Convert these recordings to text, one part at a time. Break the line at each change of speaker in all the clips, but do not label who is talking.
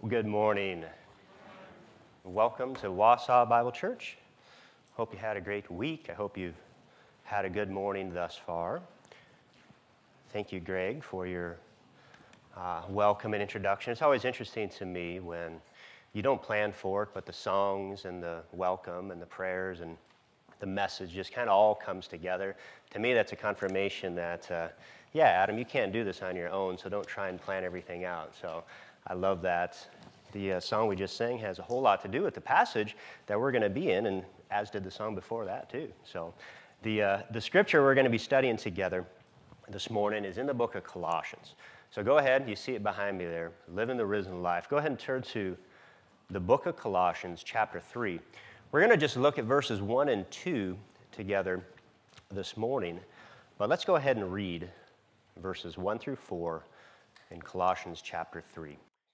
Good morning. Welcome to Wausau Bible Church. Hope you had a great week. I hope you've had a good morning thus far. Thank you, Greg, for your welcome and introduction. It's always interesting to me when you don't plan for it, but the songs and the welcome and the prayers and the message just kind of all comes together. To me, that's a confirmation that, Adam, you can't do this on your own, so don't try and plan everything out. So I love that. The song we just sang has a whole lot to do with the passage that we're going to be in, and as did the song before that, too. So the scripture we're going to be studying together this morning is in the book of Colossians. So go ahead, you see it behind me there, Living the Risen Life. Go ahead and turn to the book of Colossians, chapter 3. We're going to just look at verses 1 and 2 together this morning, but let's go ahead and read verses 1 through 4 in Colossians chapter 3.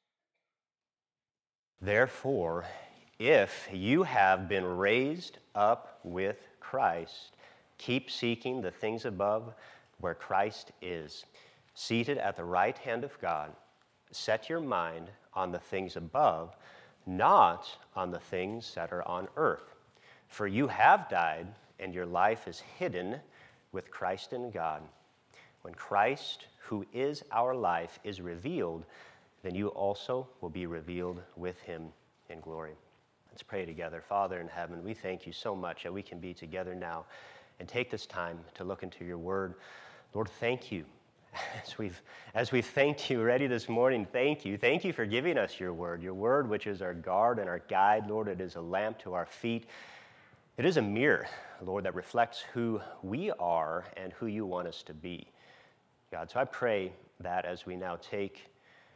Therefore, if you have been raised up with Christ, keep seeking the things above where Christ is, seated at the right hand of God. Set your mind on the things above, not on the things that are on earth. For you have died, and your life is hidden with Christ in God. When Christ, who is our life, is revealed, then you also will be revealed with him in glory. Let's pray together. Father in heaven, we thank you so much that we can be together now and take this time to look into your word. Lord, thank you. As we've thanked you already this morning, thank you. Thank you for giving us your word which is our guard and our guide. Lord, it is a lamp to our feet. It is a mirror, Lord, that reflects who we are and who you want us to be. God, so I pray that as we now take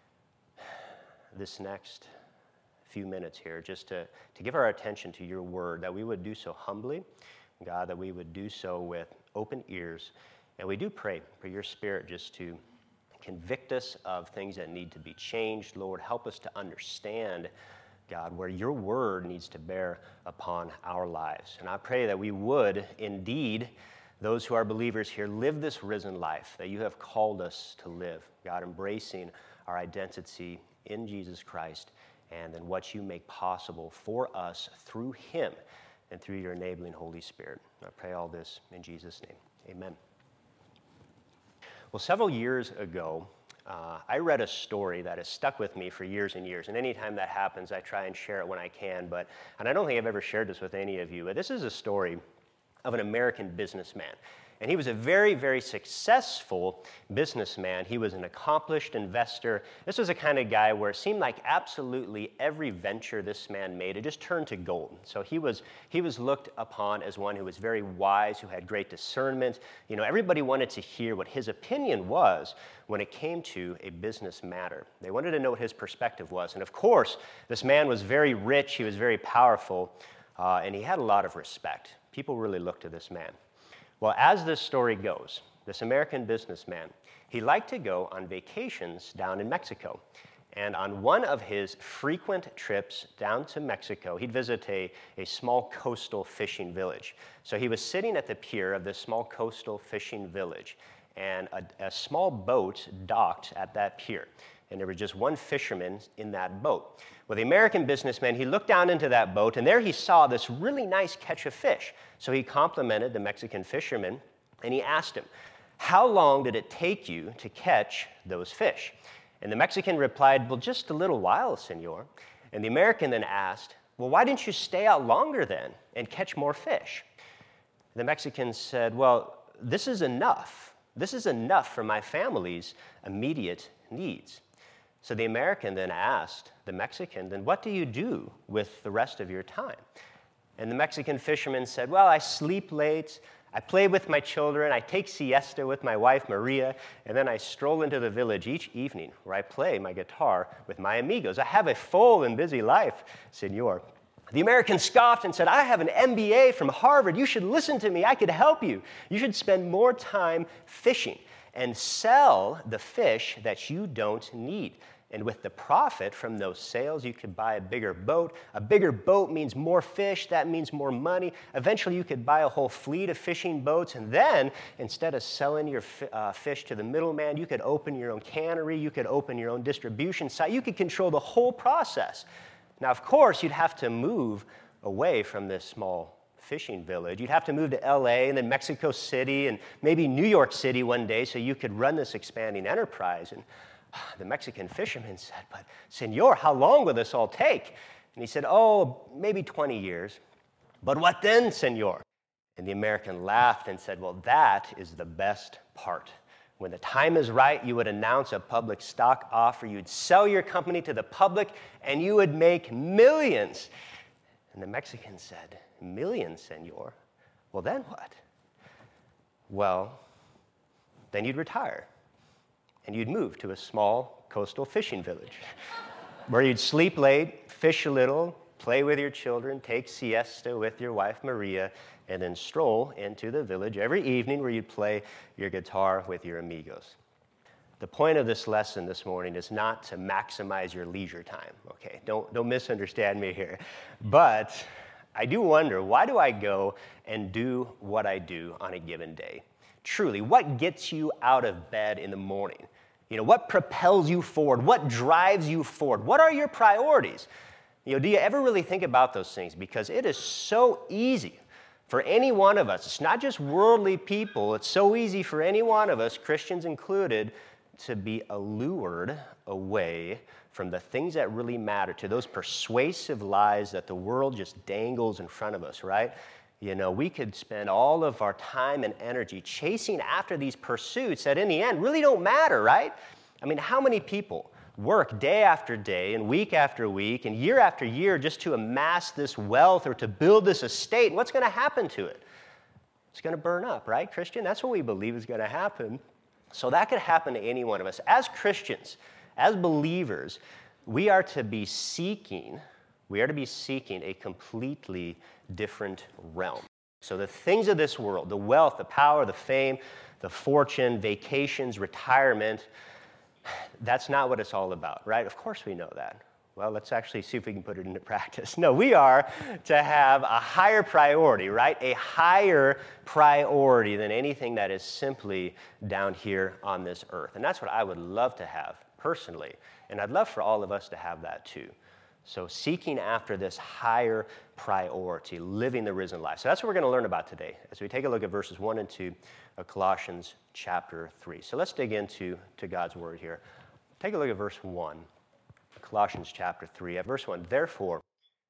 this next few minutes here, just to give our attention to your word, that we would do so humbly, God, that we would do so with open ears. And we do pray for your spirit just to convict us of things that need to be changed. Lord, help us to understand, God, where your word needs to bear upon our lives. And I pray that we would indeed, those who are believers here, live this risen life that you have called us to live. God, embracing our identity in Jesus Christ and in what you make possible for us through him and through your enabling Holy Spirit. I pray all this in Jesus' name. Amen. Well, several years ago, I read a story that has stuck with me for years and years. And anytime that happens, I try and share it when I can. And I don't think I've ever shared this with any of you, but this is a story of an American businessman. And he was a very, very successful businessman. He was an accomplished investor. This was a kind of guy where it seemed like absolutely every venture this man made, it just turned to gold. So he was looked upon as one who was very wise, who had great discernment. You know, everybody wanted to hear what his opinion was when it came to a business matter. They wanted to know what his perspective was. And of course, this man was very rich, he was very powerful, and he had a lot of respect. People really looked to this man. Well, as this story goes, this American businessman, he liked to go on vacations down in Mexico. And on one of his frequent trips down to Mexico, he'd visit a small coastal fishing village. So he was sitting at the pier of this small coastal fishing village, and a small boat docked at that pier. And there was just one fisherman in that boat. Well, the American businessman, he looked down into that boat, and there he saw this really nice catch of fish. So he complimented the Mexican fisherman, and he asked him, "How long did it take you to catch those fish?" And the Mexican replied, "Well, just a little while, senor." And the American then asked, "Well, why didn't you stay out longer then and catch more fish?" The Mexican said, "Well, this is enough. This is enough for my family's immediate needs." So the American then asked the Mexican, "Then what do you do with the rest of your time?" And the Mexican fisherman said, "Well, I sleep late, I play with my children, I take siesta with my wife Maria, and then I stroll into the village each evening where I play my guitar with my amigos. I have a full and busy life, senor." The American scoffed and said, "I have an MBA from Harvard. You should listen to me. I could help you. You should spend more time fishing and sell the fish that you don't need. And with the profit from those sales, you could buy a bigger boat. A bigger boat means more fish. That means more money. Eventually, you could buy a whole fleet of fishing boats. And then, instead of selling your fish to the middleman, you could open your own cannery. You could open your own distribution site. You could control the whole process. Now, of course, you'd have to move away from this small fishing village. You'd have to move to LA and then Mexico City and maybe New York City one day so you could run this expanding enterprise. And the Mexican fisherman said, "But, Senor, how long will this all take?" And he said, "Oh, maybe 20 years. "But what then, Senor?" And the American laughed and said, "Well, that is the best part. When the time is right, you would announce a public stock offer. You'd sell your company to the public, and you would make millions." And the Mexican said, "Millions, Senor? Well, then what?" "Well, then you'd retire, and you'd move to a small coastal fishing village where you'd sleep late, fish a little, play with your children, take siesta with your wife, Maria, and then stroll into the village every evening where you'd play your guitar with your amigos." The point of this lesson this morning is not to maximize your leisure time, okay? Don't misunderstand me here. But I do wonder, why do I go and do what I do on a given day? Truly, what gets you out of bed in the morning? What propels you forward? What drives you forward? What are your priorities? Do you ever really think about those things? Because it is so easy for any one of us. It's not just worldly people. It's so easy for any one of us, Christians included, to be allured away from the things that really matter, to those persuasive lies that the world just dangles in front of us, right? We could spend all of our time and energy chasing after these pursuits that in the end really don't matter, right? I mean, how many people work day after day and week after week and year after year just to amass this wealth or to build this estate? And what's going to happen to it? It's going to burn up, right, Christian? That's what we believe is going to happen. So that could happen to any one of us. As Christians, as believers, we are to be seeking a completely different realm. So the things of this world, the wealth, the power, the fame, the fortune, vacations, retirement, that's not what it's all about, right? Of course we know that. Well, let's actually see if we can put it into practice. No, we are to have a higher priority, right? A higher priority than anything that is simply down here on this earth. And that's what I would love to have personally. And I'd love for all of us to have that too. So seeking after this higher priority, living the risen life. So that's what we're going to learn about today as we take a look at verses 1 and 2 of Colossians chapter 3. So let's dig into God's word here. Take a look at verse 1. Colossians chapter 3, at verse 1, Therefore,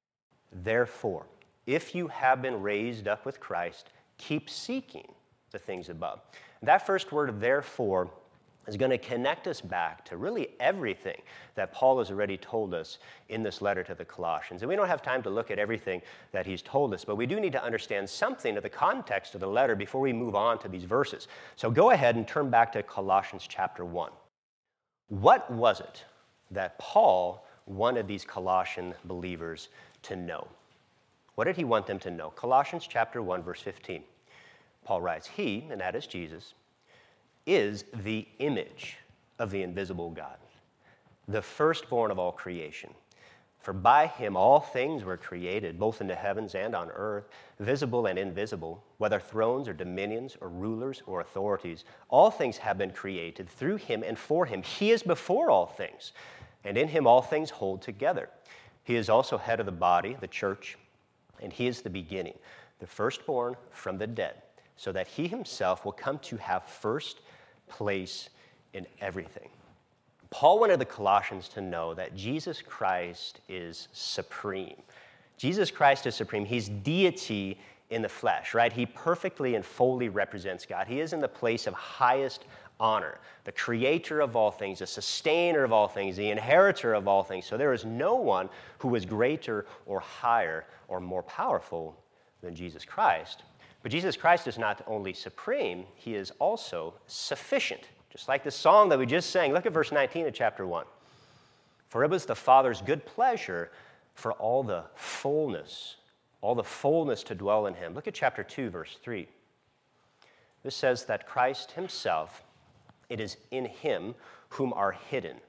if you have been raised up with Christ, keep seeking the things above. That first word, therefore, is going to connect us back to really everything that Paul has already told us in this letter to the Colossians. And we don't have time to look at everything that he's told us, but we do need to understand something of the context of the letter before we move on to these verses. So go ahead and turn back to Colossians chapter 1. What was it that Paul wanted these Colossian believers to know? What did he want them to know? Colossians chapter 1, verse 15. Paul writes, He, and that is Jesus, is the image of the invisible God, the firstborn of all creation. For by him all things were created, both in the heavens and on earth, visible and invisible, whether thrones or dominions or rulers or authorities. All things have been created through him and for him. He is before all things, and in him all things hold together. He is also head of the body, the church, and he is the beginning, the firstborn from the dead, so that he himself will come to have first place in everything. Paul wanted the Colossians to know that Jesus Christ is supreme. Jesus Christ is supreme. He's deity in the flesh, right? He perfectly and fully represents God. He is in the place of highest honor, the creator of all things, the sustainer of all things, the inheritor of all things. So there is no one who is greater or higher or more powerful than Jesus Christ. But Jesus Christ is not only supreme, he is also sufficient. Just like the song that we just sang. Look at verse 19 of chapter 1. For it was the Father's good pleasure for all the fullness to dwell in him. Look at chapter 2, verse 3. This says that Christ himself, it is in him whom are hidden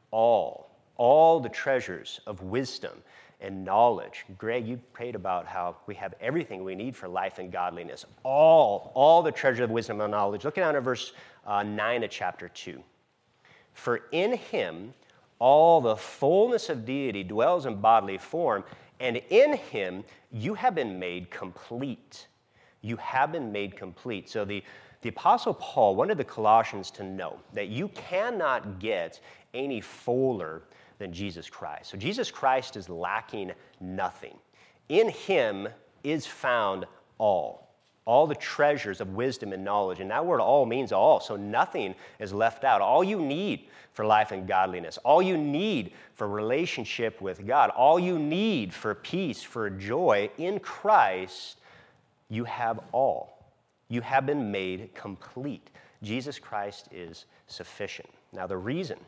all the treasures of wisdom and knowledge. Greg, you prayed about how we have everything we need for life and godliness. All the treasure of wisdom and knowledge. Look down at verse 9 of chapter 2. For in him all the fullness of deity dwells in bodily form, and in him you have been made complete. You have been made complete. So the Apostle Paul wanted the Colossians to know that you cannot get any fuller than Jesus Christ. So Jesus Christ is lacking nothing. In him is found all the treasures of wisdom and knowledge. And that word all means all, so nothing is left out. All you need for life and godliness, all you need for relationship with God, all you need for peace, for joy, in Christ, you have all. You have been made complete. Jesus Christ is sufficient. Now the reason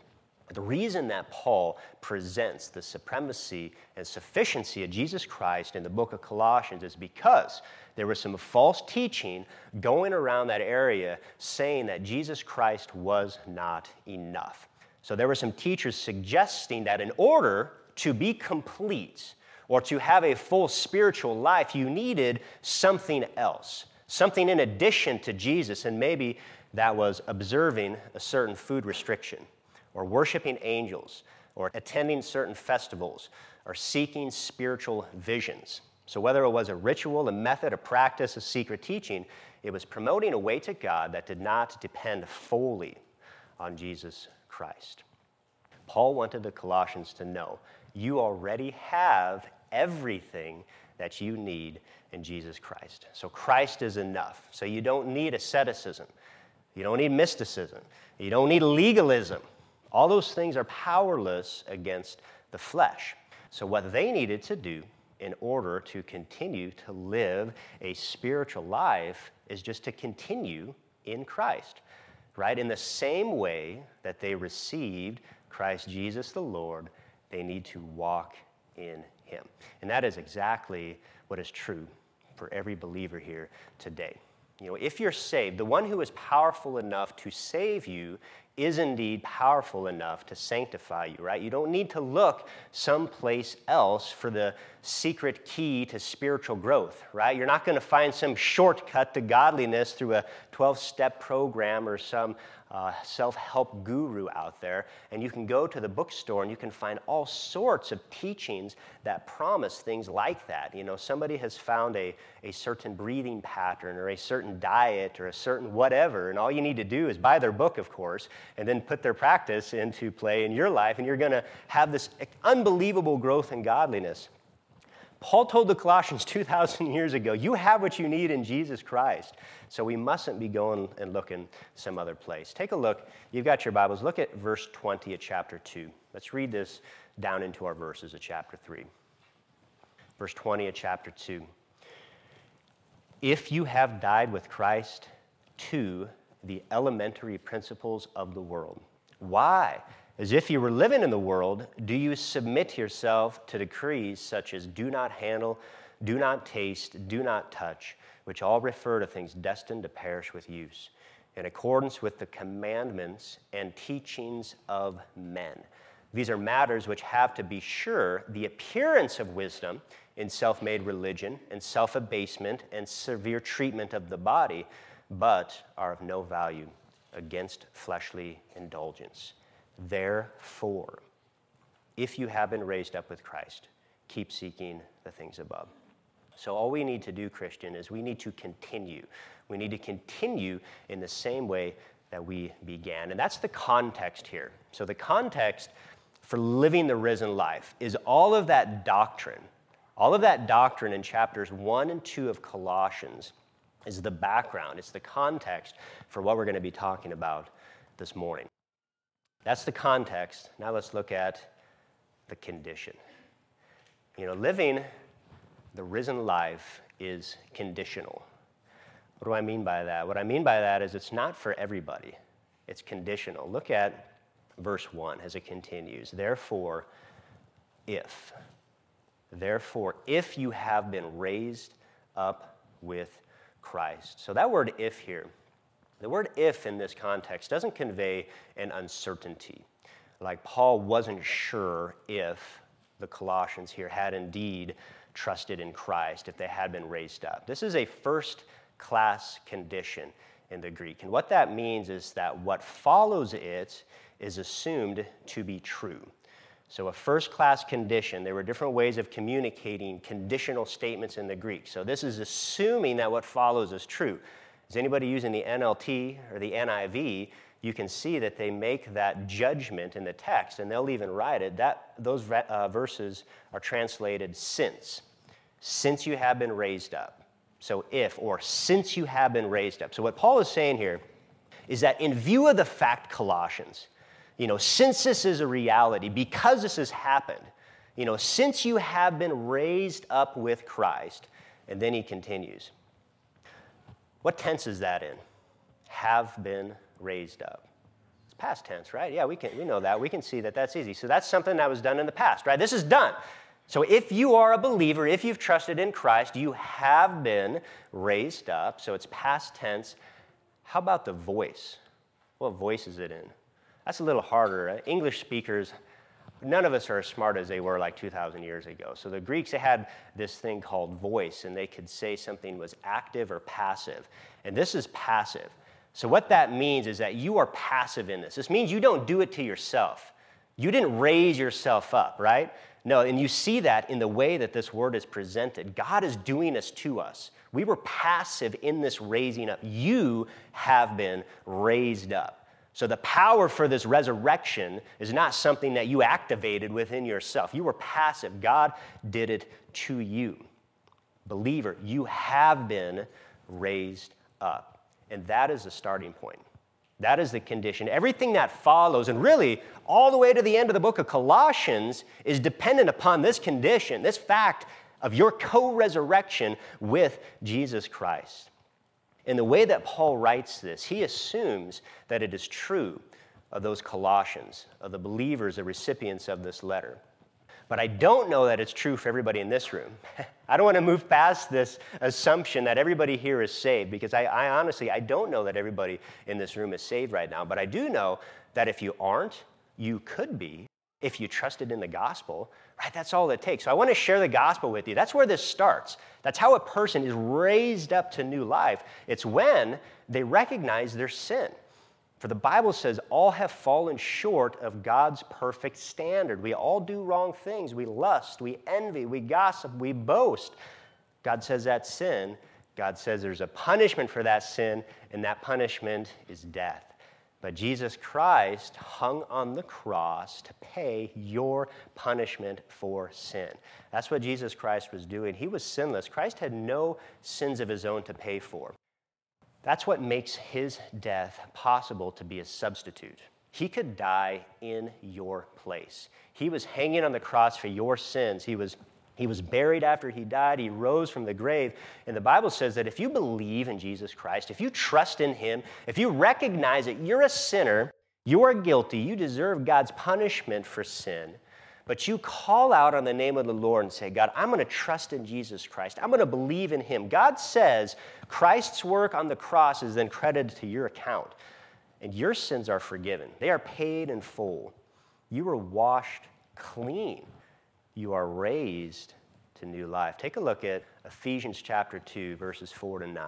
that Paul presents the supremacy and sufficiency of Jesus Christ in the book of Colossians is because there was some false teaching going around that area saying that Jesus Christ was not enough. So there were some teachers suggesting that in order to be complete or to have a full spiritual life, you needed something else, something in addition to Jesus, and maybe that was observing a certain food restriction, or worshiping angels, or attending certain festivals, or seeking spiritual visions. So whether it was a ritual, a method, a practice, a secret teaching, it was promoting a way to God that did not depend fully on Jesus Christ. Paul wanted the Colossians to know, you already have everything that you need in Jesus Christ. So Christ is enough. So you don't need asceticism. You don't need mysticism. You don't need legalism. All those things are powerless against the flesh. So what they needed to do in order to continue to live a spiritual life is just to continue in Christ, right? In the same way that they received Christ Jesus the Lord, they need to walk in him. And that is exactly what is true for every believer here today. You know, if you're saved, the one who is powerful enough to save you is indeed powerful enough to sanctify you, right? You don't need to look someplace else for the secret key to spiritual growth, right? You're not going to find some shortcut to godliness through a 12-step program or some self-help guru out there. And you can go to the bookstore and you can find all sorts of teachings that promise things like that. You know, somebody has found a certain breathing pattern or a certain diet or a certain whatever, and all you need to do is buy their book, of course, and then put their practice into play in your life, and you're going to have this unbelievable growth in godliness. Paul told the Colossians 2,000 years ago, you have what you need in Jesus Christ. So we mustn't be going and looking some other place. Take a look. You've got your Bibles. Look at verse 20 of chapter 2. Let's read this down into our verses of chapter 3. Verse 20 of chapter 2. If you have died with Christ to the elementary principles of the world. Why? As if you were living in the world, do you submit yourself to decrees such as do not handle, do not taste, do not touch, which all refer to things destined to perish with use, in accordance with the commandments and teachings of men. These are matters which have, to be sure, the appearance of wisdom in self-made religion and self-abasement and severe treatment of the body, but are of no value against fleshly indulgence. Therefore, if you have been raised up with Christ, keep seeking the things above. So all we need to do, Christian, is we need to continue. We need to continue in the same way that we began. And that's the context here. So the context for living the risen life is all of that doctrine in chapters 1 and 2 of Colossians is the background. It's the context for what we're going to be talking about this morning. That's the context. Now let's look at the condition. You know, living the risen life is conditional. What do I mean by that? What I mean by that is it's not for everybody. It's conditional. Look at verse 1 as it continues. Therefore, if you have been raised up with Christ. So that word if here, the word if in this context doesn't convey an uncertainty. like Paul wasn't sure if the Colossians here had indeed trusted in Christ, if they had been raised up. This is a first-class condition in the Greek. And what that means is that what follows it is assumed to be true. So a first-class condition, there were different ways of communicating conditional statements in the Greek. So this is assuming that what follows is true. Is anybody using the NLT or the NIV? You can see that they make that judgment in the text, and they'll even write it. Those verses are translated since. Since you have been raised up. So if, or since you have been raised up. So what Paul is saying here is that in view of the fact, Colossians, since this is a reality, because this has happened, since you have been raised up with Christ, and then he continues. What tense is that in? Have been raised up. It's past tense, right? Yeah, we know that. We can see that that's easy. So that's something that was done in the past, right? This is done. So if you are a believer, if you've trusted in Christ, you have been raised up. So it's past tense. How about the voice? What voice is it in? That's a little harder. English speakers, none of us are as smart as they were like 2,000 years ago. So the Greeks, they had this thing called voice, and they could say something was active or passive. And this is passive. So what that means is that you are passive in this. This means you don't do it to yourself. You didn't raise yourself up, right? No, and you see that in the way that this word is presented. God is doing this to us. We were passive in this raising up. You have been raised up. So the power for this resurrection is not something that you activated within yourself. You were passive. God did it to you. Believer, you have been raised up. And that is the starting point. That is the condition. Everything that follows, and really all the way to the end of the book of Colossians, is dependent upon this condition, this fact of your co-resurrection with Jesus Christ. In the way that Paul writes this, he assumes that it is true of those Colossians, of the believers, the recipients of this letter. But I don't know that it's true for everybody in this room. I don't want to move past this assumption that everybody here is saved, because I honestly don't know that everybody in this room is saved right now. But I do know that if you aren't, you could be if you trusted in the gospel, right? That's all it takes. So I want to share the gospel with you. That's where this starts. That's how a person is raised up to new life. It's when they recognize their sin. For the Bible says all have fallen short of God's perfect standard. We all do wrong things. We lust, we envy, we gossip, we boast. God says that's sin. God says there's a punishment for that sin, and that punishment is death. But Jesus Christ hung on the cross to pay your punishment for sin. That's what Jesus Christ was doing. He was sinless. Christ had no sins of his own to pay for. That's what makes his death possible to be a substitute. He could die in your place. He was hanging on the cross for your sins. He was buried after he died. He rose from the grave. And the Bible says that if you believe in Jesus Christ, if you trust in him, if you recognize that you're a sinner, you are guilty, you deserve God's punishment for sin, but you call out on the name of the Lord and say, God, I'm going to trust in Jesus Christ. I'm going to believe in him. God says Christ's work on the cross is then credited to your account, and your sins are forgiven. They are paid in full. You are washed clean. You are raised to new life. Take a look at Ephesians chapter 2, verses 4 to 9.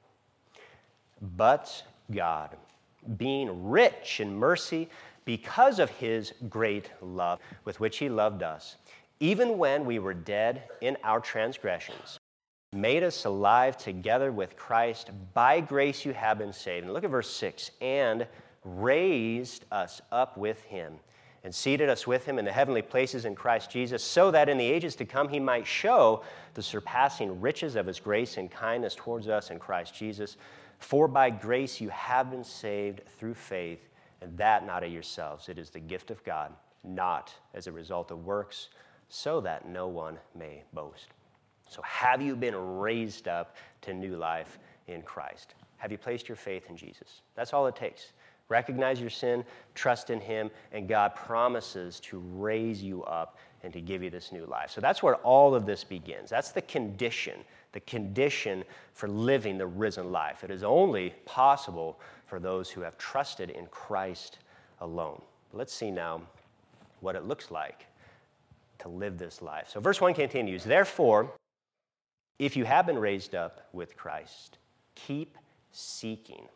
But God, being rich in mercy, because of his great love with which he loved us, even when we were dead in our transgressions, made us alive together with Christ. By grace you have been saved. And look at verse 6. And raised us up with him and seated us with him in the heavenly places in Christ Jesus, so that in the ages to come he might show the surpassing riches of his grace and kindness towards us in Christ Jesus. For by grace you have been saved through faith, and that not of yourselves. It is the gift of God, not as a result of works, so that no one may boast. So have you been raised up to new life in Christ? Have you placed your faith in Jesus? That's all it takes. Recognize your sin, trust in him, and God promises to raise you up and to give you this new life. So that's where all of this begins. That's the condition for living the risen life. It is only possible for those who have trusted in Christ alone. Let's see now what it looks like to live this life. So verse 1 continues, therefore, if you have been raised up with Christ, keep seeking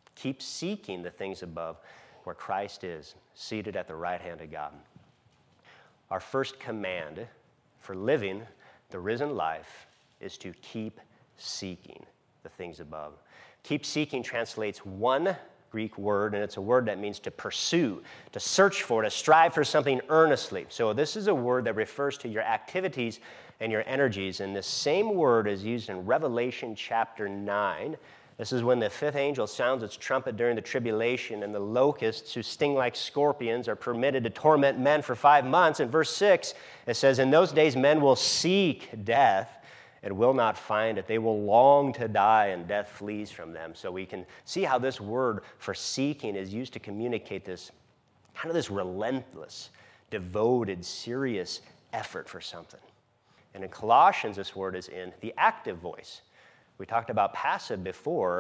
the things above where Christ is, seated at the right hand of God. Our first command for living the risen life is to keep seeking the things above. Keep seeking translates one Greek word, and it's a word that means to pursue, to search for, to strive for something earnestly. So this is a word that refers to your activities and your energies, and this same word is used in Revelation chapter 9. This is when the fifth angel sounds its trumpet during the tribulation, and the locusts who sting like scorpions are permitted to torment men for 5 months. In verse 6, it says, in those days men will seek death and will not find it. They will long to die, and death flees from them. So we can see how this word for seeking is used to communicate this kind of this relentless, devoted, serious effort for something. And in Colossians, this word is in the active voice. We talked about passive before.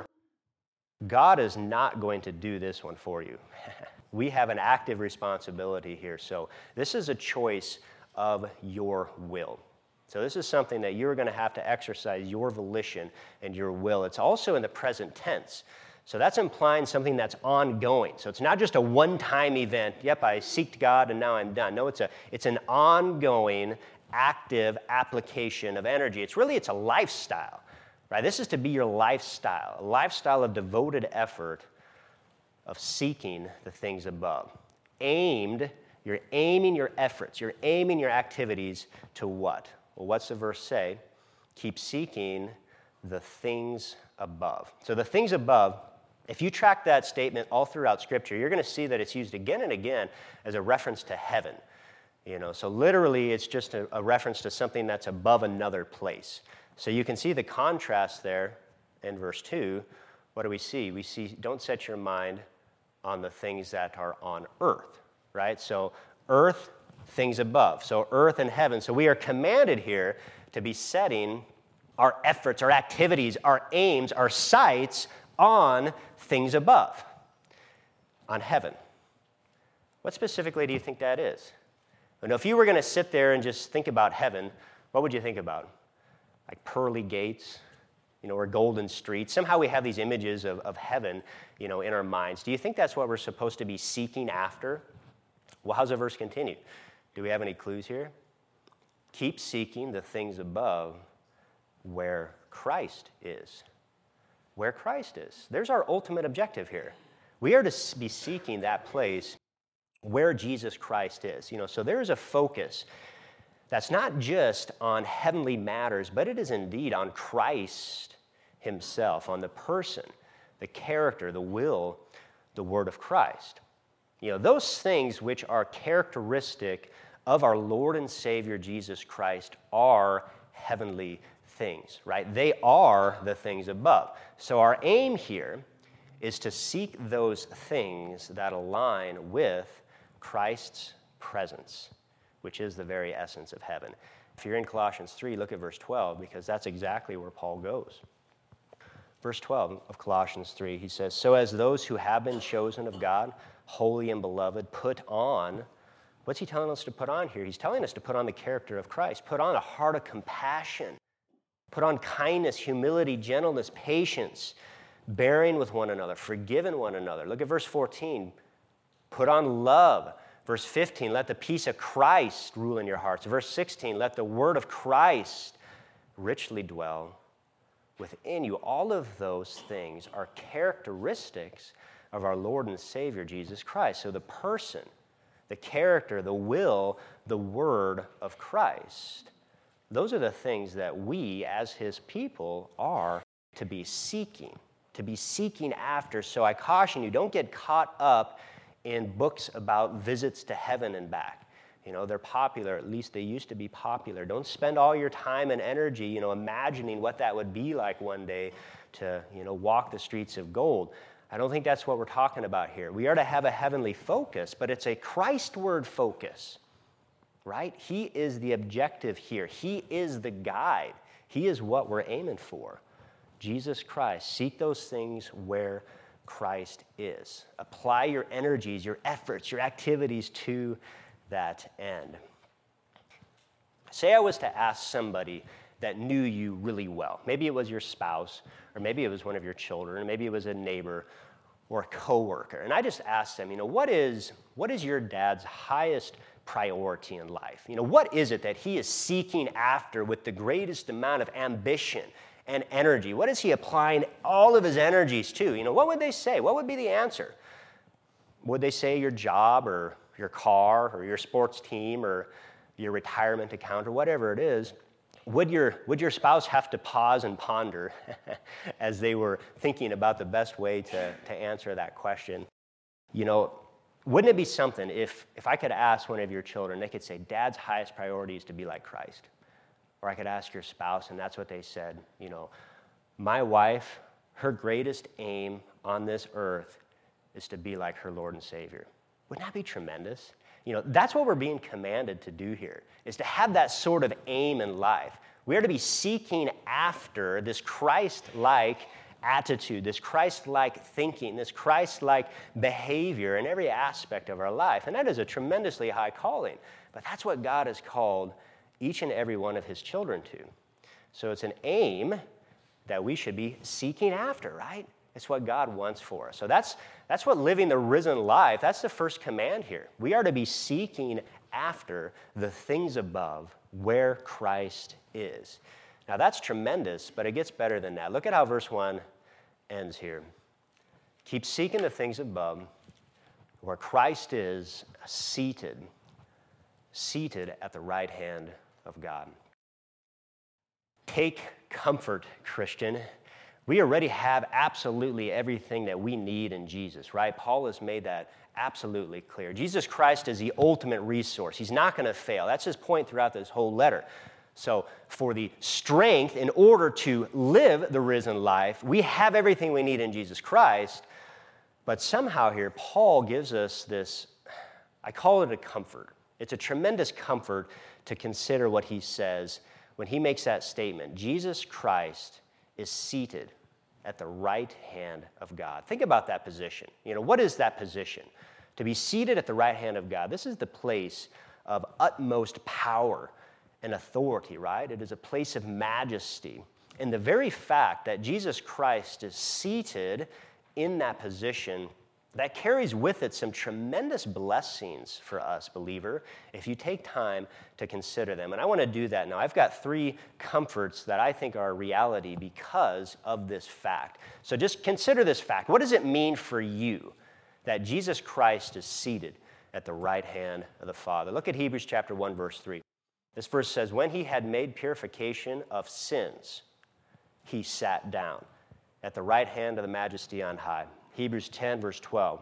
God is not going to do this one for you. We have an active responsibility here. So this is a choice of your will. So this is something that you're going to have to exercise your volition and your will. It's also in the present tense. So that's implying something that's ongoing. So it's not just a one-time event. Yep, I seeked God and now I'm done. No, it's an ongoing, active application of energy. It's a lifestyle, right? This is to be your lifestyle, a lifestyle of devoted effort of seeking the things above. You're aiming your efforts, you're aiming your activities to what? Well, what's the verse say? Keep seeking the things above. So the things above, if you track that statement all throughout Scripture, you're going to see that it's used again and again as a reference to heaven. So literally it's just a reference to something that's above another place. So you can see the contrast there in verse 2. What do we see? We see, don't set your mind on the things that are on earth, right? So earth, things above. So earth and heaven. So we are commanded here to be setting our efforts, our activities, our aims, our sights on things above, on heaven. What specifically do you think that is? If you were going to sit there and just think about heaven, what would you think about? Like pearly gates, or golden streets. Somehow we have these images of heaven, in our minds. Do you think that's what we're supposed to be seeking after? Well, how's the verse continue? Do we have any clues here? Keep seeking the things above where Christ is. Where Christ is. There's our ultimate objective here. We are to be seeking that place where Jesus Christ is. So there is a focus that's not just on heavenly matters, but it is indeed on Christ himself, on the person, the character, the will, the word of Christ. Those things which are characteristic of our Lord and Savior Jesus Christ are heavenly things, right? They are the things above. So our aim here is to seek those things that align with Christ's presence, which is the very essence of heaven. If you're in Colossians 3, look at verse 12, because that's exactly where Paul goes. Verse 12 of Colossians 3, he says, so as those who have been chosen of God, holy and beloved, put on. What's he telling us to put on here? He's telling us to put on the character of Christ, put on a heart of compassion, put on kindness, humility, gentleness, patience, bearing with one another, forgiving one another. Look at verse 14. Put on love. Verse 15, let the peace of Christ rule in your hearts. Verse 16, let the word of Christ richly dwell within you. All of those things are characteristics of our Lord and Savior, Jesus Christ. So the person, the character, the will, the word of Christ, those are the things that we as his people are to be seeking after. So I caution you, don't get caught up in books about visits to heaven and back. They're popular, at least they used to be popular. Don't spend all your time and energy, imagining what that would be like one day to, walk the streets of gold. I don't think that's what we're talking about here. We are to have a heavenly focus, but it's a Christ-word focus, right? He is the objective here. He is the guide. He is what we're aiming for. Jesus Christ. Seek those things where Christ is. Apply your energies, your efforts, your activities to that end. Say I was to ask somebody that knew you really well. Maybe it was your spouse, or maybe it was one of your children, or maybe it was a neighbor or a coworker. And I just asked them, what is your dad's highest priority in life? What is it that he is seeking after with the greatest amount of ambition and energy? What is he applying all of his energies to? What would they say? What would be the answer? Would they say your job or your car or your sports team or your retirement account or whatever it is? Would your spouse have to pause and ponder as they were thinking about the best way to answer that question? Wouldn't it be something if I could ask one of your children, they could say, Dad's highest priority is to be like Christ. Or I could ask your spouse, and that's what they said. My wife, her greatest aim on this earth is to be like her Lord and Savior. Wouldn't that be tremendous? That's what we're being commanded to do here, is to have that sort of aim in life. We are to be seeking after this Christ-like attitude, this Christ-like thinking, this Christ-like behavior in every aspect of our life. And that is a tremendously high calling. But that's what God has called each and every one of his children to. So it's an aim that we should be seeking after, right? It's what God wants for us. So that's what living the risen life, that's the first command here. We are to be seeking after the things above where Christ is. Now that's tremendous, but it gets better than that. Look at how verse 1 ends here. Keep seeking the things above where Christ is seated at the right hand of God. Take comfort, Christian. We already have absolutely everything that we need in Jesus, right? Paul has made that absolutely clear. Jesus Christ is the ultimate resource. He's not going to fail. That's his point throughout this whole letter. So for the strength in order to live the risen life, we have everything we need in Jesus Christ. But somehow here, Paul gives us this, I call it a comfort. It's a tremendous comfort to consider what he says when he makes that statement. Jesus Christ is seated at the right hand of God. Think about that position. What is that position? To be seated at the right hand of God. This is the place of utmost power and authority, right? It is a place of majesty. And the very fact that Jesus Christ is seated in that position, that carries with it some tremendous blessings for us, believer, if you take time to consider them. And I want to do that now. I've got 3 comforts that I think are a reality because of this fact. So just consider this fact. What does it mean for you that Jesus Christ is seated at the right hand of the Father? Look at Hebrews chapter 1, verse 3. This verse says, when he had made purification of sins, he sat down at the right hand of the Majesty on high. Hebrews 10, verse 12.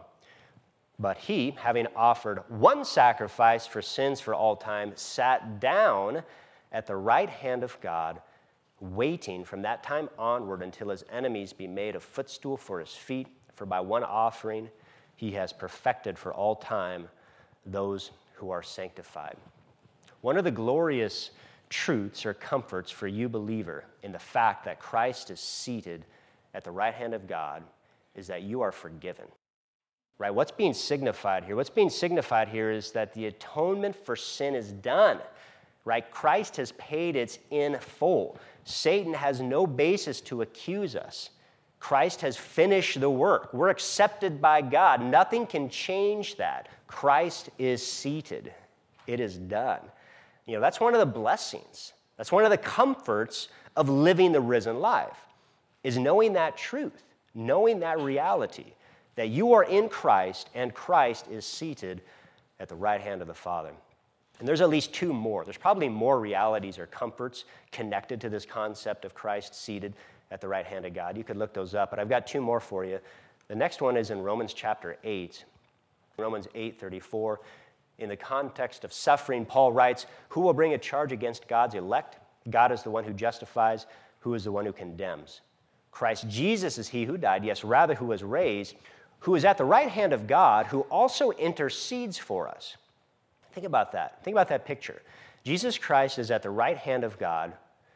But he, having offered one sacrifice for sins for all time, sat down at the right hand of God, waiting from that time onward until his enemies be made a footstool for his feet. For by one offering he has perfected for all time those who are sanctified. One of the glorious truths or comforts for you, believer, in the fact that Christ is seated at the right hand of God is that you are forgiven, right? What's being signified here? What's being signified here is that the atonement for sin is done, right? Christ has paid it in full. Satan has no basis to accuse us. Christ has finished the work. We're accepted by God. Nothing can change that. Christ is seated. It is done. That's one of the blessings. That's one of the comforts of living the risen life, is knowing that truth. Knowing that reality, that you are in Christ and Christ is seated at the right hand of the Father. And there's at least 2 more. There's probably more realities or comforts connected to this concept of Christ seated at the right hand of God. You could look those up, but I've got 2 more for you. The next one is in Romans chapter 8. Romans 8:34. In the context of suffering, Paul writes, who will bring a charge against God's elect? God is the one who justifies. Who is the one who condemns? Christ Jesus is he who died, yes, rather who was raised, who is at the right hand of God, who also intercedes for us. Think about that. Think about that picture. Jesus Christ is at the right hand of God,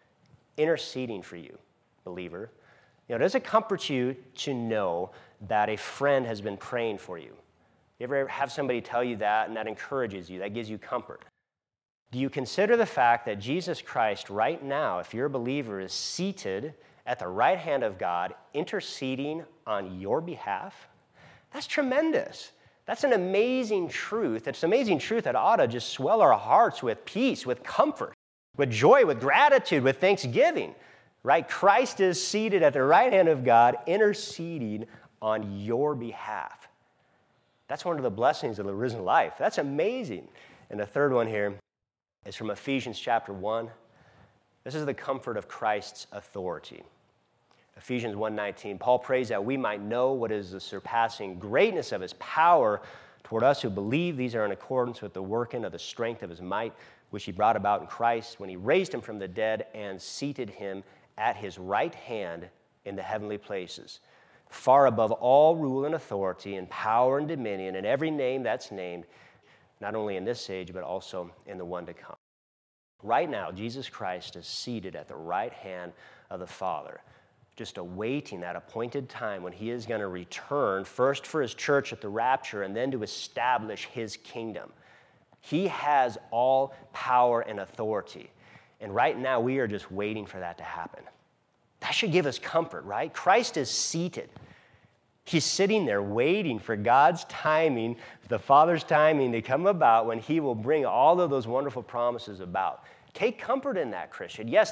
interceding for you, believer. Does it comfort you to know that a friend has been praying for you? You ever have somebody tell you that, and that encourages you, that gives you comfort? Do you consider the fact that Jesus Christ right now, if you're a believer, is seated at the right hand of God, interceding on your behalf? That's tremendous. That's an amazing truth. It's an amazing truth that ought to just swell our hearts with peace, with comfort, with joy, with gratitude, with thanksgiving, right? Christ is seated at the right hand of God, interceding on your behalf. That's one of the blessings of the risen life. That's amazing. And the third one here is from Ephesians chapter 1. This is the comfort of Christ's authority. Ephesians 1:19, Paul prays that we might know what is the surpassing greatness of his power toward us who believe. These are in accordance with the working of the strength of his might, which he brought about in Christ when he raised him from the dead and seated him at his right hand in the heavenly places, far above all rule and authority and power and dominion and every name that's named, not only in this age, but also in the one to come. Right now, Jesus Christ is seated at the right hand of the Father, just awaiting that appointed time when he is going to return, first for his church at the rapture, and then to establish his kingdom. He has all power and authority. And right now, we are just waiting for that to happen. That should give us comfort, right? Christ is seated. He's sitting there waiting for God's timing, the Father's timing to come about when he will bring all of those wonderful promises about. Take comfort in that, Christian. Yes,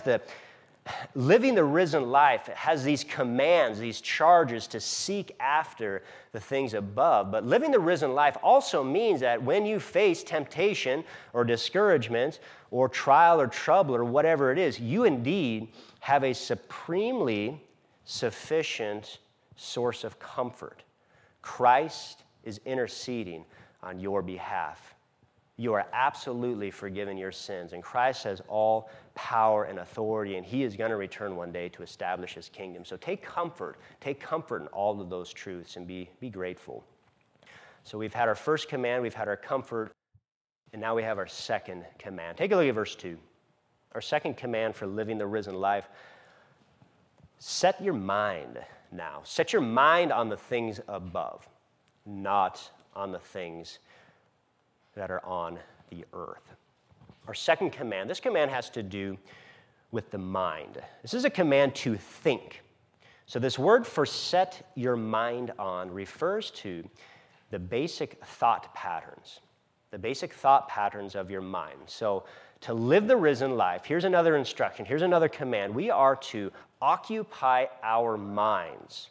living the risen life has these commands, these charges to seek after the things above. But living the risen life also means that when you face temptation or discouragement or trial or trouble or whatever it is, you indeed have a supremely sufficient source of comfort. Christ is interceding on your behalf. You are absolutely forgiven your sins, and Christ has all power and authority, and he is going to return one day to establish his kingdom. So take comfort in all of those truths, and be grateful. So we've had our first command, we've had our comfort, and now we have our second command. Take a look at verse 2. Our second command for living the risen life: set your mind now. Set your mind on the things above, not on the things that are on the earth. Our second command, this command has to do with the mind. This is a command to think. So this word for set your mind on refers to the basic thought patterns of your mind. So to live the risen life, here's another instruction, here's another command. We are to occupy our minds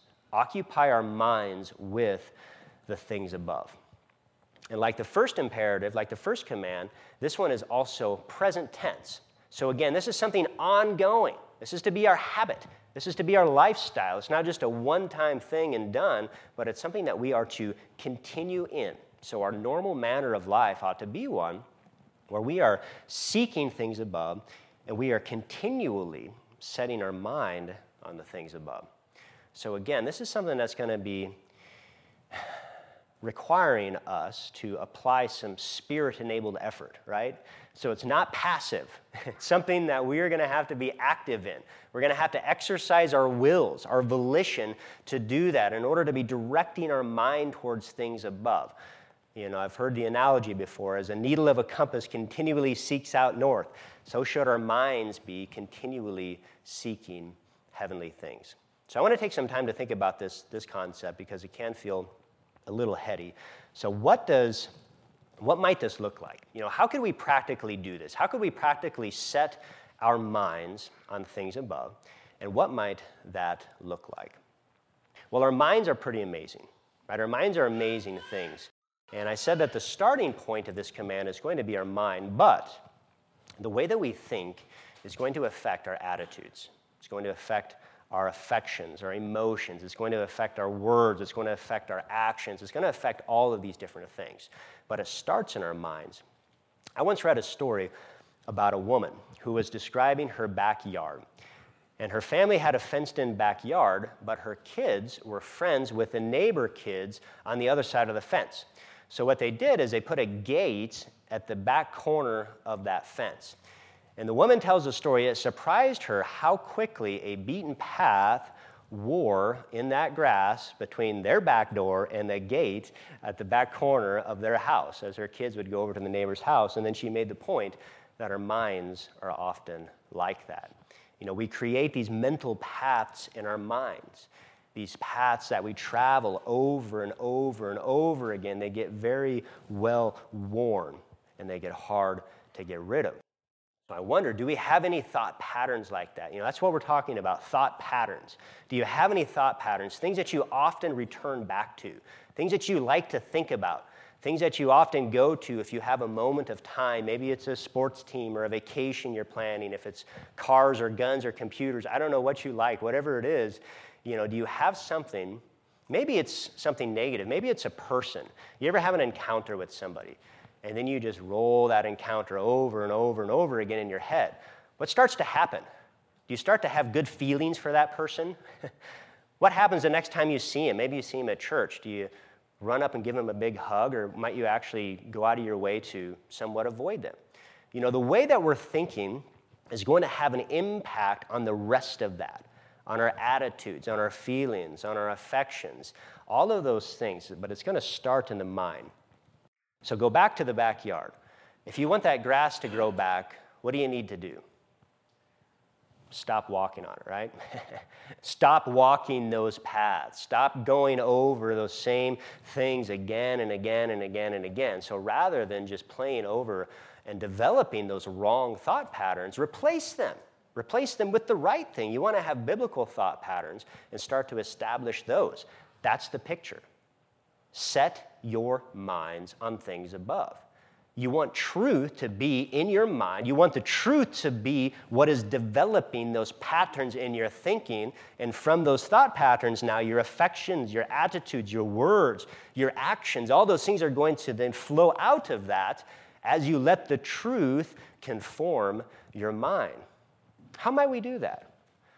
with the things above. And like the first imperative, like the first command, this one is also present tense. So again, this is something ongoing. This is to be our habit. This is to be our lifestyle. It's not just a one-time thing and done, but it's something that we are to continue in. So our normal manner of life ought to be one where we are seeking things above, and we are continually setting our mind on the things above. So again, this is something that's going to be requiring us to apply some spirit-enabled effort, right? So it's not passive. It's something that we're going to have to be active in. We're going to have to exercise our wills, our volition to do that in order to be directing our mind towards things above. You know, I've heard the analogy before, as a needle of a compass continually seeks out north, so should our minds be continually seeking heavenly things. So I want to take some time to think about this concept because it can feel a little heady. So what might this look like? You know, how could we practically do this? How could we practically set our minds on things above? And what might that look like? Well, our minds are pretty amazing, right? Our minds are amazing things. And I said that the starting point of this command is going to be our mind, but the way that we think is going to affect our attitudes. It's going to affect our affections, our emotions. It's going to affect our words. It's going to affect our actions. It's going to affect all of these different things. But it starts in our minds. I once read a story about a woman who was describing her backyard. And her family had a fenced-in backyard, but her kids were friends with the neighbor kids on the other side of the fence. So what they did is they put a gate at the back corner of that fence. And the woman tells the story, it surprised her how quickly a beaten path war in that grass between their back door and the gate at the back corner of their house as her kids would go over to the neighbor's house. And then she made the point that our minds are often like that. We create these mental paths in our minds, these paths that we travel over and over and over again. They get very well worn, and they get hard to get rid of. So I wonder, do we have any thought patterns like that? That's what we're talking about, thought patterns. Do you have any thought patterns, things that you often return back to, things that you like to think about, things that you often go to if you have a moment of time? Maybe it's a sports team or a vacation you're planning, if it's cars or guns or computers. I don't know what you like, whatever it is. Do you have something? Maybe it's something negative. Maybe it's a person. You ever have an encounter with somebody, and then you just roll that encounter over and over and over again in your head? What starts to happen? Do you start to have good feelings for that person? What happens the next time you see him? Maybe you see him at church. Do you run up and give him a big hug, or might you actually go out of your way to somewhat avoid them? The way that we're thinking is going to have an impact on the rest of that, on our attitudes, on our feelings, on our affections, all of those things, but it's going to start in the mind. So go back to the backyard. If you want that grass to grow back, what do you need to do? Stop walking on it, right? Stop walking those paths. Stop going over those same things again and again and again and again. So rather than just playing over and developing those wrong thought patterns, replace them. Replace them with the right thing. You want to have biblical thought patterns and start to establish those. That's the picture. Set your minds on things above. You want truth to be in your mind. You want the truth to be what is developing those patterns in your thinking. And from those thought patterns now, your affections, your attitudes, your words, your actions, all those things are going to then flow out of that as you let the truth conform your mind. How might we do that?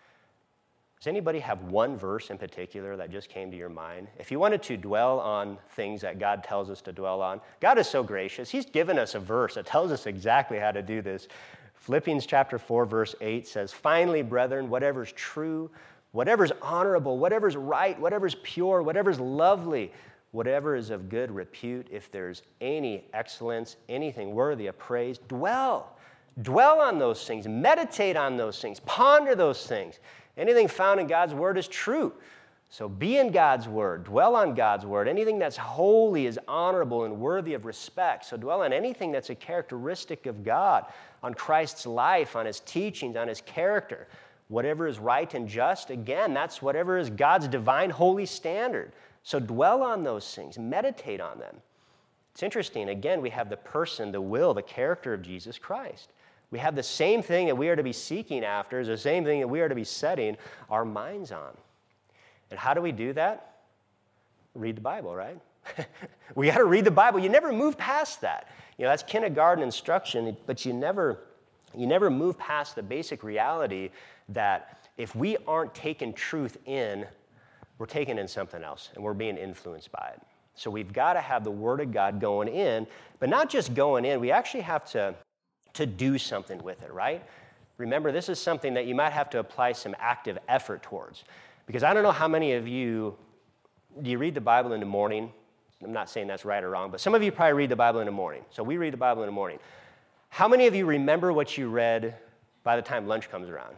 Does anybody have one verse in particular that just came to your mind? If you wanted to dwell on things that God tells us to dwell on, God is so gracious. He's given us a verse that tells us exactly how to do this. Philippians chapter 4, verse 8 says, "Finally, brethren, whatever's true, whatever's honorable, whatever's right, whatever's pure, whatever's lovely, whatever is of good repute, if there's any excellence, anything worthy of praise, dwell. Dwell on those things. Meditate on those things. Ponder those things. Anything found in God's word is true. So be in God's word. Dwell on God's word. Anything that's holy is honorable and worthy of respect. So dwell on anything that's a characteristic of God, on Christ's life, on his teachings, on his character. Whatever is right and just, again, that's whatever is God's divine holy standard. So dwell on those things. Meditate on them. It's interesting. Again, we have the person, the will, the character of Jesus Christ. We have the same thing that we are to be seeking after, is the same thing that we are to be setting our minds on. And how do we do that? Read the Bible, right? We got to read the Bible. You never move past that. That's kindergarten instruction, but you never move past the basic reality that if we aren't taking truth in, we're taking in something else, and we're being influenced by it. So we've got to have the Word of God going in, but not just going in. We actually have to do something with it, right? Remember, this is something that you might have to apply some active effort towards. Because I don't know how many of you, do you read the Bible in the morning? I'm not saying that's right or wrong, but some of you probably read the Bible in the morning. So we read the Bible in the morning. How many of you remember what you read by the time lunch comes around?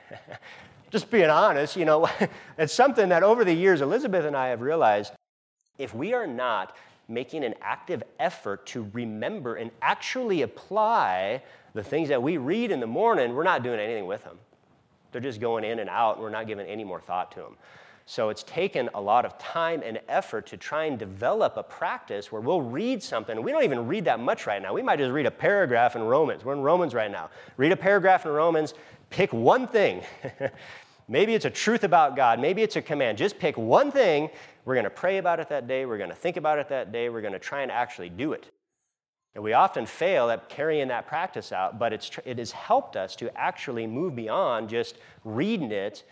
Just being honest, it's something that over the years, Elizabeth and I have realized, if we are not making an active effort to remember and actually apply the things that we read in the morning, we're not doing anything with them. They're just going in and out, and we're not giving any more thought to them. So it's taken a lot of time and effort to try and develop a practice where we'll read something. We don't even read that much right now. We might just read a paragraph in Romans. We're in Romans right now. Read a paragraph in Romans, pick one thing. Maybe it's a truth about God. Maybe it's a command. Just pick one thing. We're going to pray about it that day. We're going to think about it that day. We're going to try and actually do it. And we often fail at carrying that practice out, but it has helped us to actually move beyond just reading it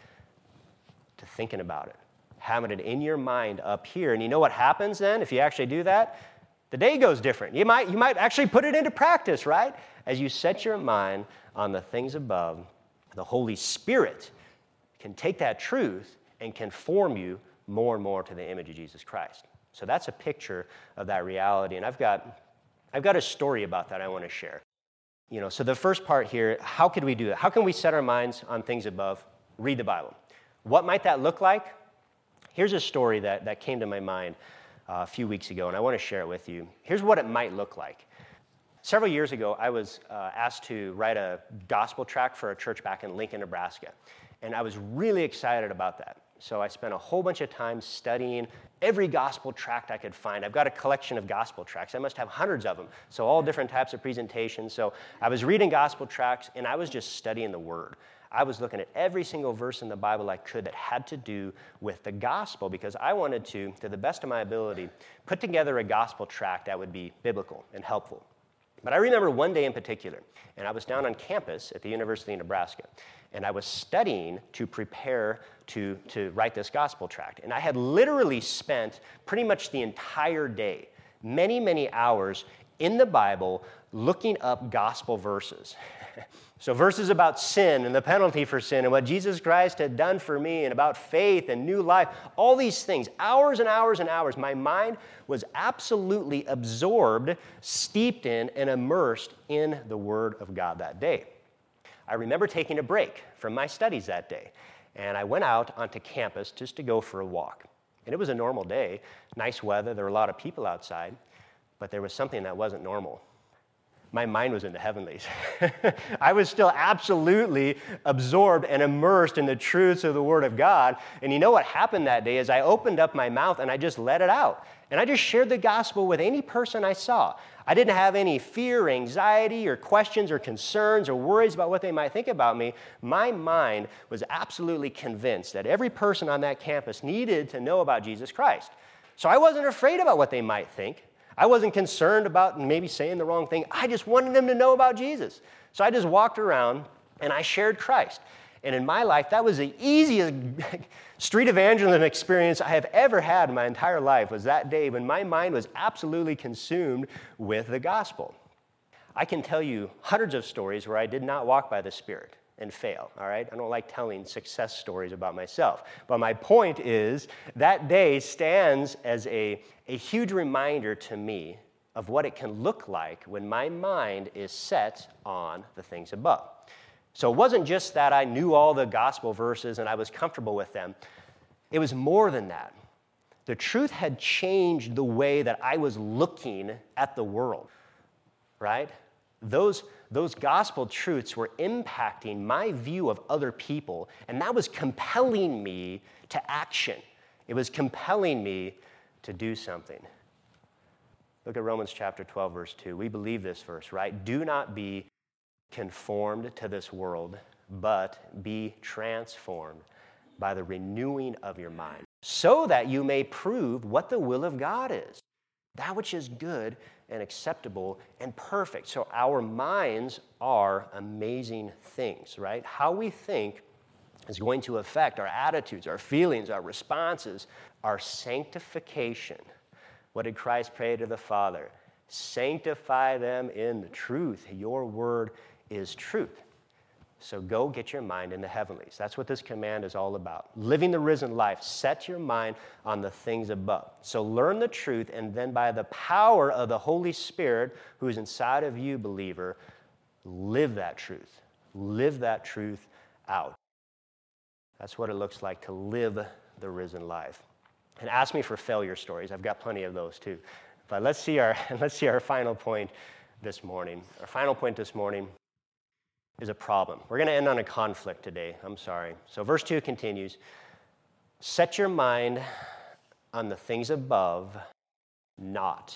to thinking about it, having it in your mind up here. And you know what happens then if you actually do that? The day goes different. You might actually put it into practice, right? As you set your mind on the things above, the Holy Spirit can take that truth and conform you more and more to the image of Jesus Christ. So that's a picture of that reality. And I've got a story about that I want to share. So the first part here, how could we do that? How can we set our minds on things above? Read the Bible. What might that look like? Here's a story that came to my mind a few weeks ago, and I want to share it with you. Here's what it might look like. Several years ago, I was asked to write a gospel tract for a church back in Lincoln, Nebraska, and I was really excited about that. So I spent a whole bunch of time studying every gospel tract I could find. I've got a collection of gospel tracts. I must have hundreds of them, so all different types of presentations. So I was reading gospel tracts, and I was just studying the Word. I was looking at every single verse in the Bible I could that had to do with the gospel because I wanted to the best of my ability, put together a gospel tract that would be biblical and helpful. But I remember one day in particular, and I was down on campus at the University of Nebraska, and I was studying to prepare to write this gospel tract. And I had literally spent pretty much the entire day, many, many hours in the Bible looking up gospel verses. So verses about sin and the penalty for sin and what Jesus Christ had done for me and about faith and new life, all these things, hours and hours and hours. My mind was absolutely absorbed, steeped in, and immersed in the Word of God that day. I remember taking a break from my studies that day, and I went out onto campus just to go for a walk. And it was a normal day, nice weather, there were a lot of people outside, but there was something that wasn't normal. My mind was in the heavenlies. I was still absolutely absorbed and immersed in the truths of the Word of God. And you know what happened that day is I opened up my mouth and I just let it out. And I just shared the gospel with any person I saw. I didn't have any fear, anxiety, or questions or concerns or worries about what they might think about me. My mind was absolutely convinced that every person on that campus needed to know about Jesus Christ. So I wasn't afraid about what they might think. I wasn't concerned about maybe saying the wrong thing. I just wanted them to know about Jesus. So I just walked around and I shared Christ. And in my life, that was the easiest street evangelism experience I have ever had in my entire life, was that day when my mind was absolutely consumed with the gospel. I can tell you hundreds of stories where I did not walk by the Spirit and fail, all right? I don't like telling success stories about myself. But my point is that day stands as a huge reminder to me of what it can look like when my mind is set on the things above. So it wasn't just that I knew all the gospel verses and I was comfortable with them. It was more than that. The truth had changed the way that I was looking at the world, right? Those gospel truths were impacting my view of other people, and that was compelling me to action. It was compelling me to do something. Look at Romans chapter 12, verse 2. We believe this verse, right? Do not be conformed to this world, but be transformed by the renewing of your mind, so that you may prove what the will of God is, that which is good and acceptable and perfect. So our minds are amazing things, right? How we think is going to affect our attitudes, our feelings, our responses, our sanctification. What did Christ pray to the Father? Sanctify them in the truth. Your word is truth. So go get your mind in the heavenlies. That's what this command is all about. Living the risen life. Set your mind on the things above. So learn the truth, and then by the power of the Holy Spirit who is inside of you, believer, live that truth. Live that truth out. That's what it looks like to live the risen life. And ask me for failure stories. I've got plenty of those too. But let's see our final point this morning. Our final point this morning is a problem. We're going to end on a conflict today. I'm sorry. So verse 2 continues. Set your mind on the things above, not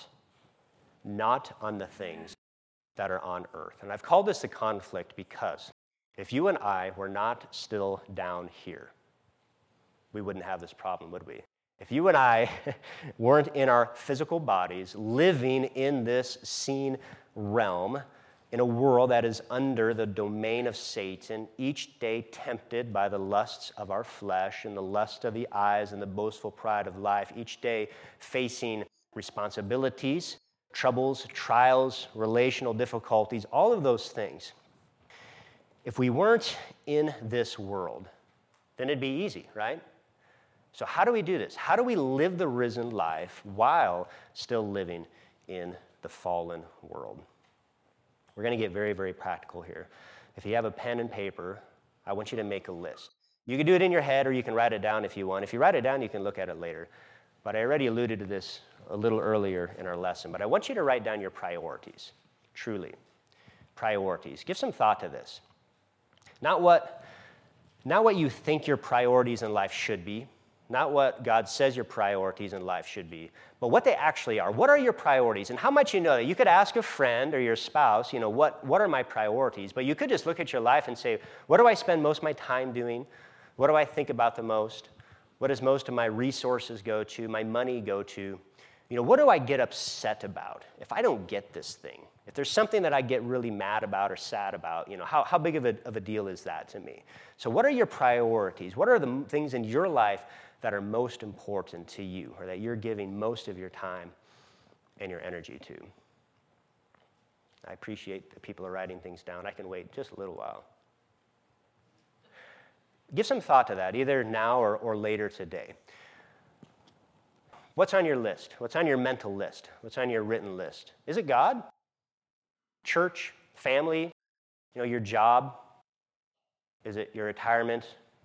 on the things that are on earth. And I've called this a conflict because if you and I were not still down here, we wouldn't have this problem, would we? If you and I weren't in our physical bodies, living in this seen realm, in a world that is under the domain of Satan, each day tempted by the lusts of our flesh and the lust of the eyes and the boastful pride of life, each day facing responsibilities, troubles, trials, relational difficulties, all of those things. If we weren't in this world, then it'd be easy, right? So how do we do this? How do we live the risen life while still living in the fallen world? We're going to get very, very practical here. If you have a pen and paper, I want you to make a list. You can do it in your head or you can write it down if you want. If you write it down, you can look at it later. But I already alluded to this a little earlier in our lesson. But I want you to write down your priorities, truly. Priorities. Give some thought to this. Not what you think your priorities in life should be, not what God says your priorities in life should be, but what they actually are. What are your priorities? And how much you know that? You could ask a friend or your spouse, what are my priorities? But you could just look at your life and say, what do I spend most of my time doing? What do I think about the most? What does most of my resources go to, my money go to? What do I get upset about if I don't get this thing? If there's something that I get really mad about or sad about, how big of a deal is that to me? So what are your priorities? What are the things in your life that are most important to you or that you're giving most of your time and your energy to? I appreciate that people are writing things down. I can wait just a little while. Give some thought to that, either now or later today. What's on your list? What's on your mental list? What's on your written list? Is it God? Church? Family? Your job? Is it your retirement?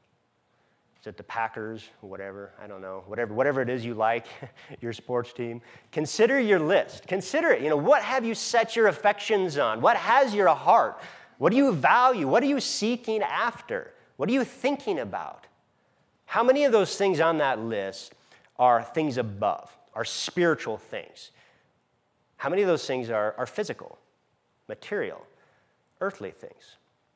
Is it the Packers? Whatever, I don't know. Whatever it is you like, your sports team. Consider your list. Consider it. What have you set your affections on? What has your heart? What do you value? What are you seeking after? What are you thinking about? How many of those things on that list are things above, are spiritual things? How many of those things are physical, material, earthly things?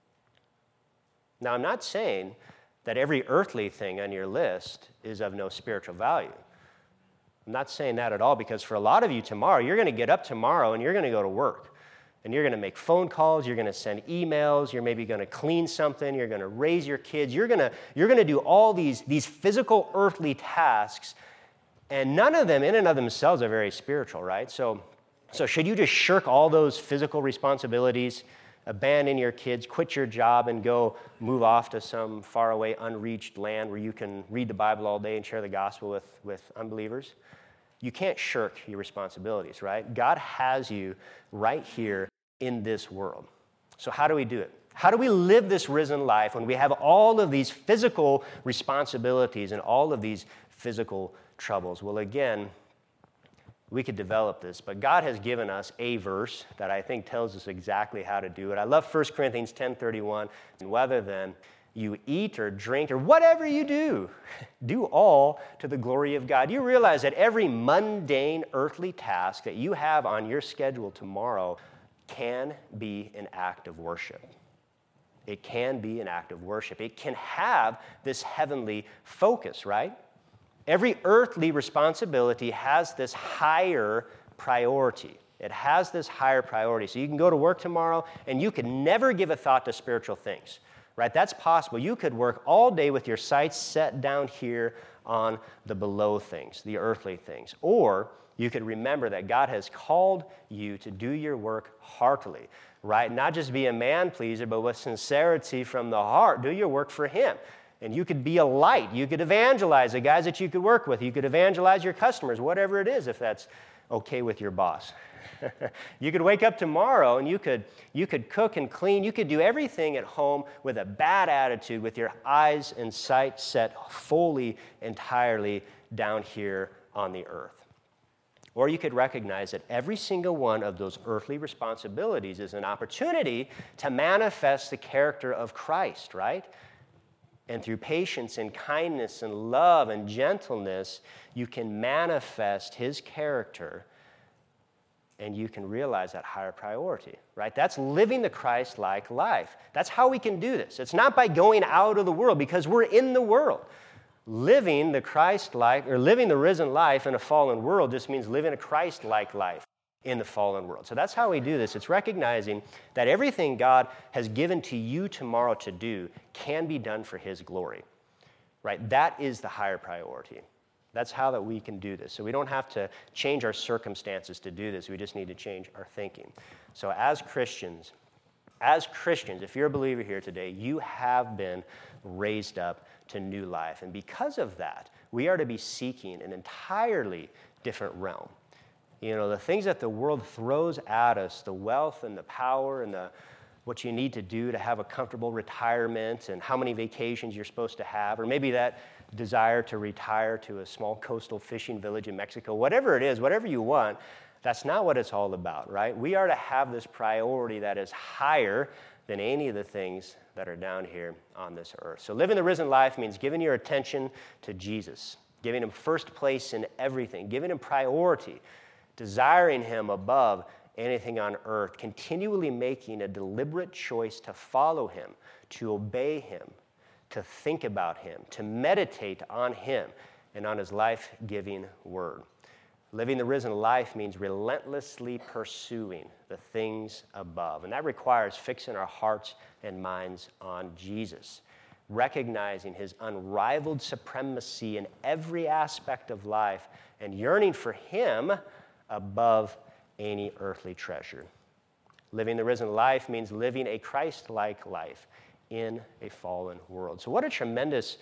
Now, I'm not saying that every earthly thing on your list is of no spiritual value. I'm not saying that at all, because for a lot of you tomorrow, you're going to get up tomorrow and you're going to go to work. And you're going to make phone calls, you're going to send emails, you're maybe going to clean something, you're going to raise your kids, you're going to do all these physical earthly tasks, and none of them in and of themselves are very spiritual, right? So should you just shirk all those physical responsibilities, abandon your kids, quit your job, and go move off to some faraway, unreached land where you can read the Bible all day and share the gospel with unbelievers? You can't shirk your responsibilities, right? God has you right here in this world. So how do we do it? How do we live this risen life when we have all of these physical responsibilities and all of these physical troubles? Well, again, we could develop this, but God has given us a verse that I think tells us exactly how to do it. I love 1 Corinthians 10:31, and whether then you eat or drink or whatever you do all to the glory of God. You realize that every mundane earthly task that you have on your schedule tomorrow can be an act of worship. It can be an act of worship. It can have this heavenly focus, right? Every earthly responsibility has this higher priority. It has this higher priority. So you can go to work tomorrow and you can never give a thought to spiritual things, right? That's possible. You could work all day with your sights set down here on the below things, the earthly things. Or you could remember that God has called you to do your work heartily, right? Not just be a man pleaser, but with sincerity from the heart. Do your work for Him. And you could be a light. You could evangelize the guys that you could work with. You could evangelize your customers, whatever it is, if that's okay with your boss. You could wake up tomorrow and you could cook and clean. You could do everything at home with a bad attitude, with your eyes and sight set fully, entirely down here on the earth. Or you could recognize that every single one of those earthly responsibilities is an opportunity to manifest the character of Christ, right? And through patience and kindness and love and gentleness, you can manifest His character and you can realize that higher priority, right? That's living the Christ-like life. That's how we can do this. It's not by going out of the world, because we're in the world. Living the Christ-like, or living the risen life in a fallen world just means living a Christ-like life in the fallen world. So that's how we do this. It's recognizing that everything God has given to you tomorrow to do can be done for His glory, right? That is the higher priority. That's how that we can do this. So we don't have to change our circumstances to do this. We just need to change our thinking. So as Christians, As Christians, if you're a believer here today, you have been raised up to new life. And because of that, we are to be seeking an entirely different realm. You know, the things that the world throws at us, the wealth and the power and what you need to do to have a comfortable retirement and how many vacations you're supposed to have, or maybe that desire to retire to a small coastal fishing village in Mexico, whatever it is, whatever you want, that's not what it's all about, right? We are to have this priority that is higher than any of the things that are down here on this earth. So living the risen life means giving your attention to Jesus, giving him first place in everything, giving him priority, desiring him above anything on earth, continually making a deliberate choice to follow him, to obey him, to think about him, to meditate on him and on his life-giving word. Living the risen life means relentlessly pursuing the things above. And that requires fixing our hearts and minds on Jesus, recognizing his unrivaled supremacy in every aspect of life and yearning for him above any earthly treasure. Living the risen life means living a Christ-like life in a fallen world. So what a tremendous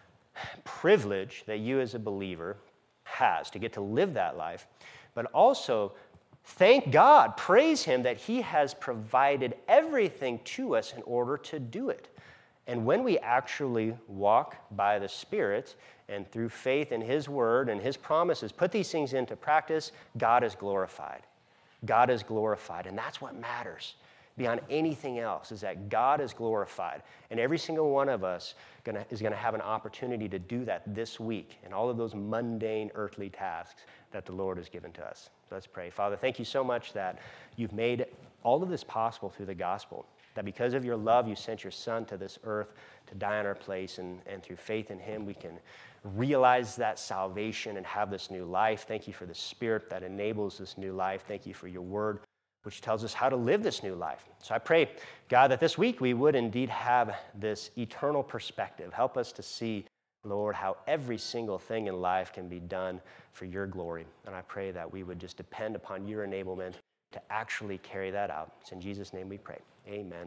privilege that you as a believer has to get to live that life, but also thank God, praise him that he has provided everything to us in order to do it. And when we actually walk by the Spirit and through faith in his word and his promises, put these things into practice, God is glorified. God is glorified, and that's what matters beyond anything else, is that God is glorified. And every single one of us is going to have an opportunity to do that this week in all of those mundane earthly tasks that the Lord has given to us. So let's pray. Father, thank you so much that you've made all of this possible through the gospel, that because of your love, you sent your Son to this earth to die in our place, and through faith in him, we can realize that salvation and have this new life. Thank you for the Spirit that enables this new life. Thank you for your word, which tells us how to live this new life. So I pray, God, that this week we would indeed have this eternal perspective. Help us to see, Lord, how every single thing in life can be done for your glory. And I pray that we would just depend upon your enablement to actually carry that out. It's in Jesus' name we pray. Amen.